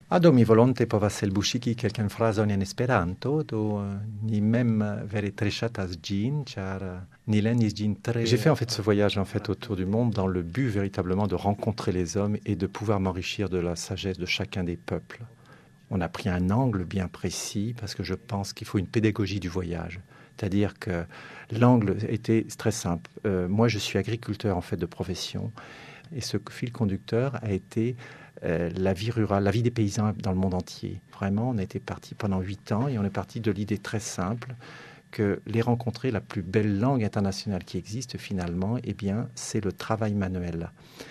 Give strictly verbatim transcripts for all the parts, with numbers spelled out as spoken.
A do mi volonte povas elbuŝigi kelkajn frazojn en Esperanto, do euh, ni mem vere tre ŝatas ĝin, ĉar euh, ni lernis ĝin très... J'ai fait en fait ce voyage en fait autour du monde dans le but véritablement de rencontrer les hommes et de pouvoir m'enrichir de la sagesse de chacun des peuples. On a pris un angle bien précis parce que je pense qu'il faut une pédagogie du voyage. C'est-à-dire que l'angle était très simple. Euh, moi, je suis agriculteur en fait de profession et ce fil conducteur a été euh, la vie rurale, la vie des paysans dans le monde entier. Vraiment, on a été parti pendant huit ans et on est parti de l'idée très simple que les rencontrer, la plus belle langue internationale qui existe finalement, eh bien, c'est le travail manuel.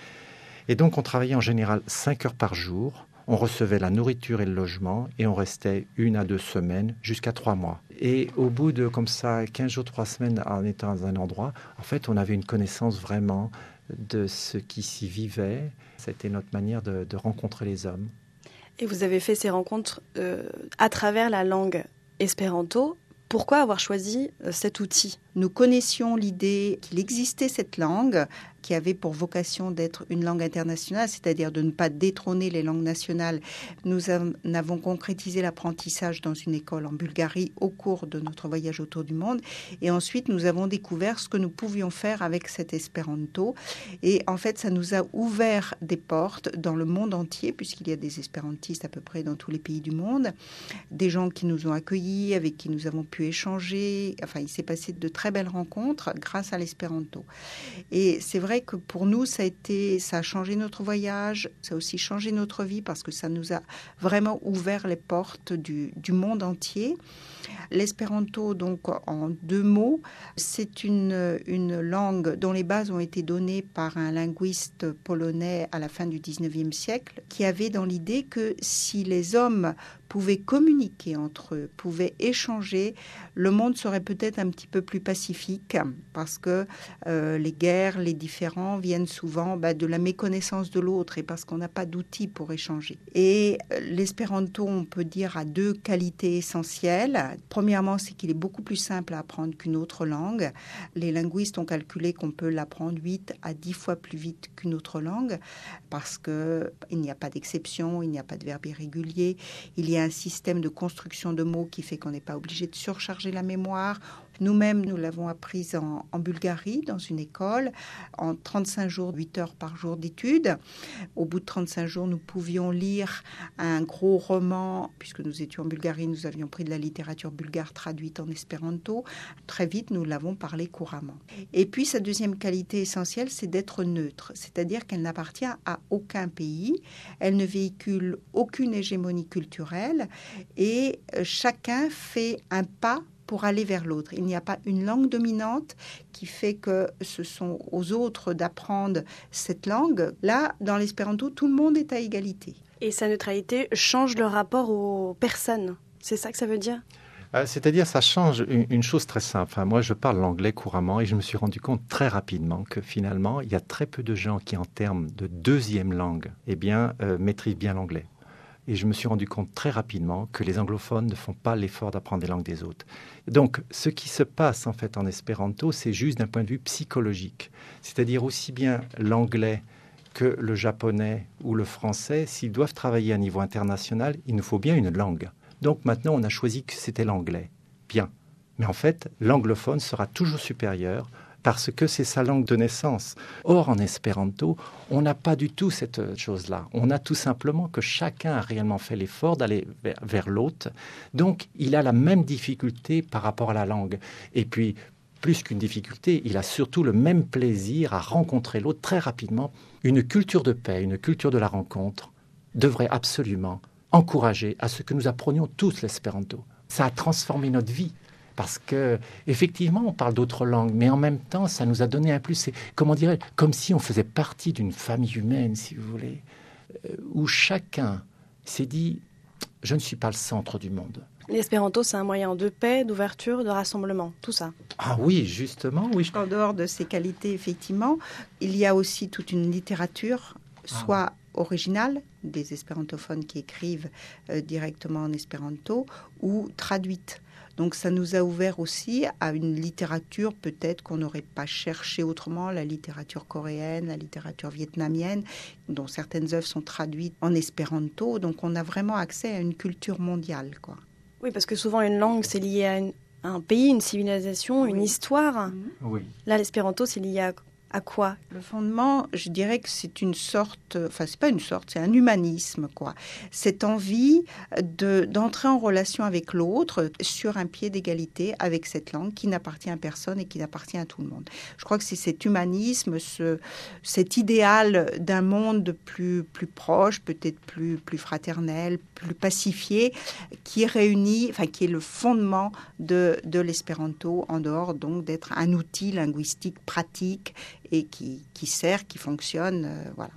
Et donc, on travaillait en général cinq heures par jour. On recevait la nourriture et le logement et on restait une à deux semaines jusqu'à trois mois. Et au bout de comme ça quinze jours, trois semaines en étant dans un endroit, en fait, on avait une connaissance vraiment de ce qui s'y vivait. C'était notre manière de, de rencontrer les hommes. Et vous avez fait ces rencontres euh, à travers la langue espéranto. Pourquoi avoir choisi euh, cet outil ? Nous connaissions l'idée qu'il existait cette langue qui avait pour vocation d'être une langue internationale, c'est-à-dire de ne pas détrôner les langues nationales. Nous en avons concrétisé l'apprentissage dans une école en Bulgarie au cours de notre voyage autour du monde. Et ensuite, nous avons découvert ce que nous pouvions faire avec cet espéranto. Et en fait, ça nous a ouvert des portes dans le monde entier, puisqu'il y a des espérantistes à peu près dans tous les pays du monde, des gens qui nous ont accueillis, avec qui nous avons pu échanger. Enfin, il s'est passé de très belles rencontres grâce à l'espéranto. Et c'est vrai que pour nous, ça a été, ça a changé notre voyage, ça a aussi changé notre vie parce que ça nous a vraiment ouvert les portes du, du monde entier. L'espéranto, donc en deux mots, c'est une, une langue dont les bases ont été données par un linguiste polonais à la fin du dix-neuvième siècle, qui avait dans l'idée que si les hommes pouvaient communiquer entre eux, pouvaient échanger, le monde serait peut-être un petit peu plus pacifique parce que euh, les guerres, les différends viennent souvent bah, de la méconnaissance de l'autre et parce qu'on n'a pas d'outils pour échanger. Et euh, l'espéranto, on peut dire, a deux qualités essentielles. Premièrement, c'est qu'il est beaucoup plus simple à apprendre qu'une autre langue. Les linguistes ont calculé qu'on peut l'apprendre huit à dix fois plus vite qu'une autre langue parce qu'il n'y a pas d'exception, il n'y a pas de verbe irrégulier, il y a un système de construction de mots qui fait qu'on n'est pas obligé de surcharger la mémoire. Nous-mêmes, nous l'avons apprise en, en Bulgarie, dans une école, en trente-cinq jours, huit heures par jour d'études. Au bout de trente-cinq jours, nous pouvions lire un gros roman, puisque nous étions en Bulgarie, nous avions pris de la littérature bulgare traduite en espéranto. Très vite, nous l'avons parlé couramment. Et puis, sa deuxième qualité essentielle, c'est d'être neutre, c'est-à-dire qu'elle n'appartient à aucun pays, elle ne véhicule aucune hégémonie culturelle et chacun fait un pas pour aller vers l'autre. Il n'y a pas une langue dominante qui fait que ce sont aux autres d'apprendre cette langue. Là, dans l'espéranto, tout le monde est à égalité. Et sa neutralité change le rapport aux personnes. C'est ça que ça veut dire ? C'est-à-dire, ça change une chose très simple. Enfin, moi, je parle l'anglais couramment et je me suis rendu compte très rapidement que finalement, il y a très peu de gens qui, en termes de deuxième langue, eh bien, euh, maîtrisent bien l'anglais. Et je me suis rendu compte très rapidement que les anglophones ne font pas l'effort d'apprendre les langues des autres. Donc, ce qui se passe en fait en espéranto, c'est juste d'un point de vue psychologique. C'est-à-dire aussi bien l'anglais que le japonais ou le français, s'ils doivent travailler à niveau international, il nous faut bien une langue. Donc maintenant, on a choisi que c'était l'anglais. Bien. Mais en fait, l'anglophone sera toujours supérieur parce que c'est sa langue de naissance. Or, en espéranto, on n'a pas du tout cette chose-là. On a tout simplement que chacun a réellement fait l'effort d'aller vers, vers l'autre. Donc, il a la même difficulté par rapport à la langue. Et puis, plus qu'une difficulté, il a surtout le même plaisir à rencontrer l'autre très rapidement. Une culture de paix, une culture de la rencontre devrait absolument encourager à ce que nous apprenions tous l'espéranto. Ça a transformé notre vie. Parce que effectivement, on parle d'autres langues, mais en même temps, ça nous a donné un plus. C'est, comment dirais-je, comme si on faisait partie d'une famille humaine, si vous voulez, euh, où chacun s'est dit « je ne suis pas le centre du monde ». L'espéranto, c'est un moyen de paix, d'ouverture, de rassemblement, tout ça. Ah oui, justement, oui. En dehors de ces qualités, effectivement, il y a aussi toute une littérature, soit originale, des espérantophones qui écrivent euh, directement en espéranto, ou traduite. Donc ça nous a ouvert aussi à une littérature peut-être qu'on n'aurait pas cherché autrement, la littérature coréenne, la littérature vietnamienne, dont certaines œuvres sont traduites en espéranto. Donc on a vraiment accès à une culture mondiale, quoi. Oui, parce que souvent une langue, c'est lié à, une, à un pays, une civilisation, Oui. une histoire. Mmh. Oui. Là, l'espéranto, c'est lié à, à quoi? Le fondement, je dirais que c'est une sorte, enfin c'est pas une sorte, c'est un humanisme, quoi. Cette envie de, d'entrer en relation avec l'autre sur un pied d'égalité avec cette langue qui n'appartient à personne et qui n'appartient à tout le monde. Je crois que c'est cet humanisme, ce, cet idéal d'un monde plus, plus proche, peut-être plus, plus fraternel, plus pacifié, qui réunit, enfin qui est le fondement de, de l'espéranto, en dehors donc d'être un outil linguistique pratique et qui, qui sert, qui fonctionne, euh, voilà.